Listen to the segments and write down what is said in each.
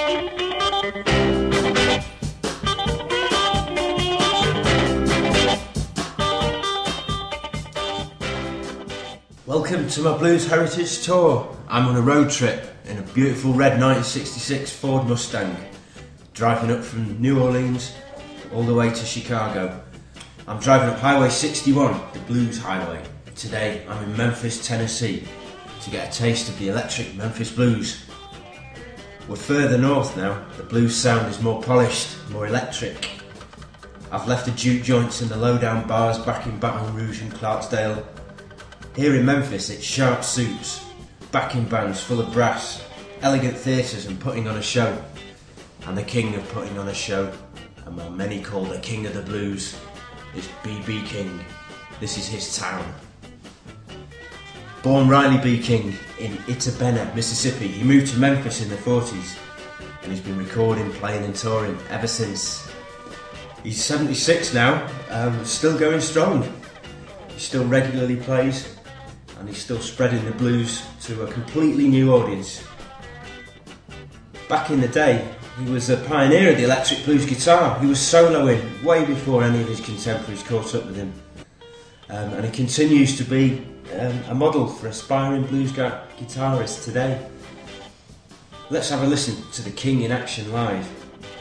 Welcome to my Blues Heritage Tour. I'm on a road trip in a beautiful red 1966 Ford Mustang, driving up from New Orleans all the way to Chicago. I'm driving up Highway 61, the Blues Highway. Today I'm in Memphis, Tennessee, to get a taste of the electric Memphis Blues. We're further north now. The blues sound is more polished, more electric. I've left the juke joints and the low-down bars back in Baton Rouge and Clarksdale. Here in Memphis it's sharp suits, backing bands full of brass, elegant theatres and putting on a show. And the king of putting on a show, and what many call the king of the blues, is B.B. King. This is his town. Born Riley B. King in Itta-Bena, Mississippi, he moved to Memphis in the 40s and he's been recording, playing and touring ever since. He's 76 now, still going strong. He still regularly plays and he's still spreading the blues to a completely new audience. Back in the day, he was a pioneer of the electric blues guitar. He was soloing way before any of his contemporaries caught up with him. And he continues to be a model for aspiring blues guitarists today. Let's have a listen to the King in action live.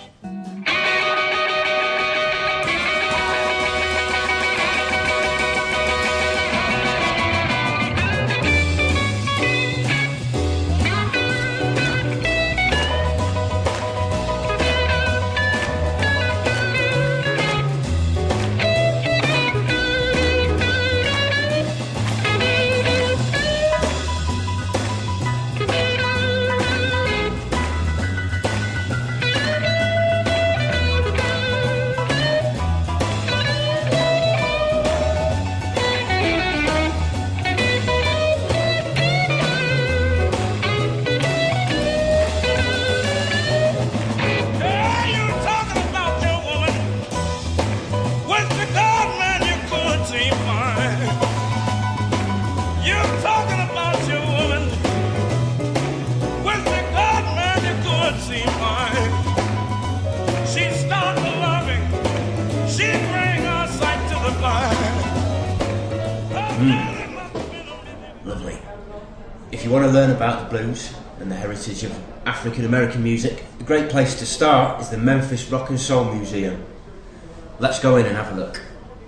Lovely. If you want to learn about the blues and the heritage of African American music, a great place to start is the Memphis Rock and Soul Museum. Let's go in and have a look.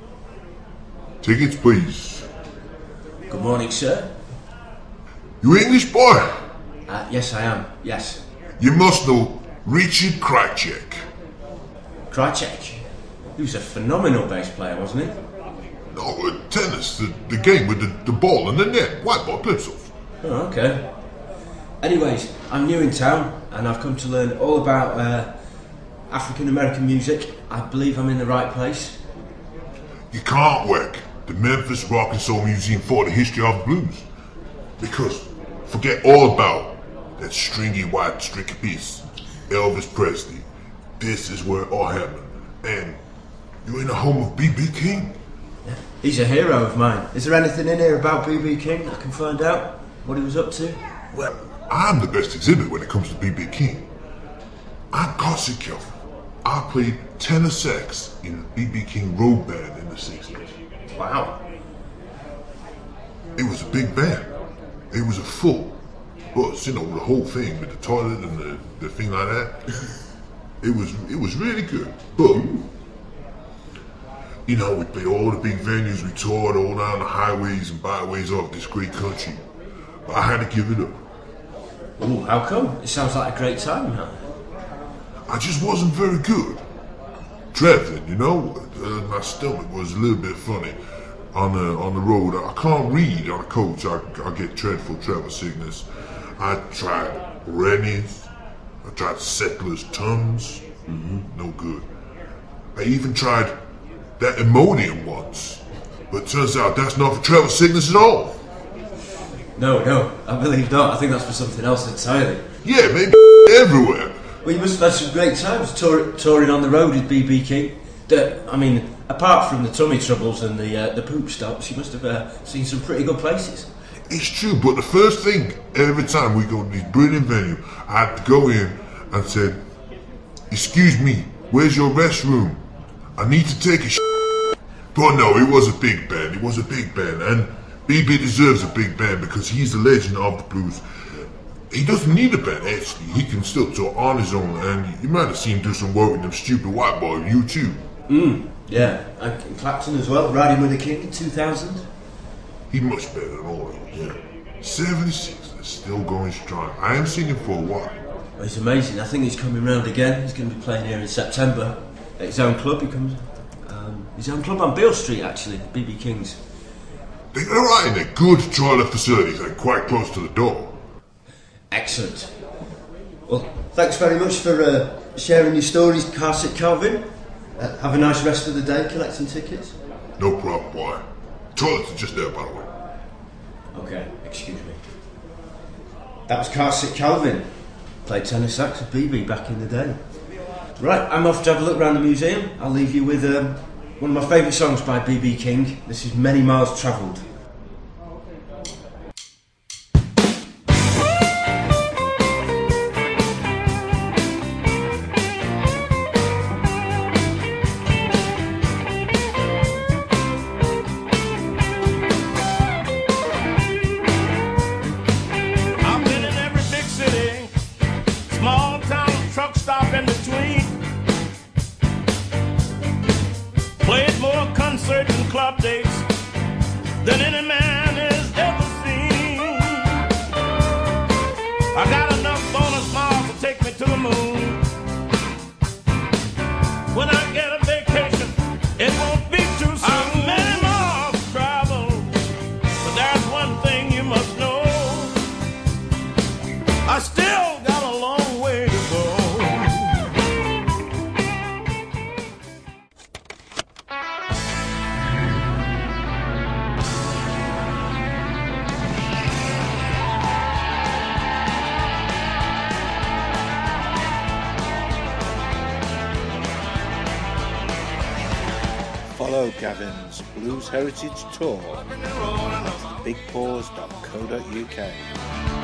Tickets, please. Good morning, sir. You English boy? Yes, I am. Yes. You must know Richard Krajicek. Krajicek? He was a phenomenal bass player, wasn't he? No, tennis, the game with the ball and the net. White ball, Plimsoll. Oh, okay. Anyways, I'm new in town and I've come to learn all about African American music. I believe I'm in the right place. You can't work the Memphis Rock and Soul Museum for the history of the blues. Because forget all about that stringy white stringy piece, Elvis Presley. This is where it all happened. And you're in the home of B.B. King. He's a hero of mine. Is there anything in here about B.B. King I can find out? What he was up to? Well, I'm the best exhibit when it comes to B.B. King. I'm Carson Kelvin. I played tenor sax in the B.B. King road band in the 60s. Wow. It was a big band. It was a full bus, you know, the whole thing with the toilet and the thing like that. It was really good. But you know, we played all the big venues, we toured all down the highways and byways of this great country. But I had to give it up. Ooh, how come? It sounds like a great time, huh? I just wasn't very good. Traveling, you know, my stomach was a little bit funny on the road. I can't read on a coach. I get dreadful travel sickness. I tried Rennie's. I tried Settler's Tums. No good. I even tried that Imodium once, but turns out that's not for travel sickness at all. No, I believe not. I think that's for something else entirely. Yeah, maybe everywhere. Well, you must have had some great times touring on the road with B.B. King. I mean, apart from the tummy troubles and the poop stops, you must have seen some pretty good places. It's true, but the first thing, every time we go to this brilliant venue, I had to go in and said, "Excuse me, where's your restroom? I need to take a shit." But no, it was a big band. It was a big band, and BB deserves a big band because he's the legend of the blues. He doesn't need a band, actually. He can still tour on his own, and you might have seen him do some work with them stupid white boy, U2. Yeah, and Clapton as well, Riding with the King in 2000. He's much better than all of them, yeah. 76, they're still going strong. I haven't seen him for a while. Well, it's amazing. I think he's coming round again. He's going to be playing here in September at his own club. He comes, his own club on Beale Street, actually, BB King's. They're right in their good toilet facilities and quite close to the door. Excellent. Well, thanks very much for sharing your stories, Carsick Calvin. Have a nice rest of the day collecting tickets. No problem, boy. Toilets are just there, by the way. Okay, excuse me. That was Carsick Calvin. Played tenor sax with BB back in the day. Right, I'm off to have a look around the museum. I'll leave you with one of my favourite songs by BB King. This is Many Miles Travelled. Club dates than any man has ever seen. I got enough bonus miles to take me to the moon. When I get a vacation, it won't be too soon. I'm many miles to travel, but there's one thing you must know. I still got a long way to go. Follow Gavin's Blues Heritage Tour at bigpaws.co.uk.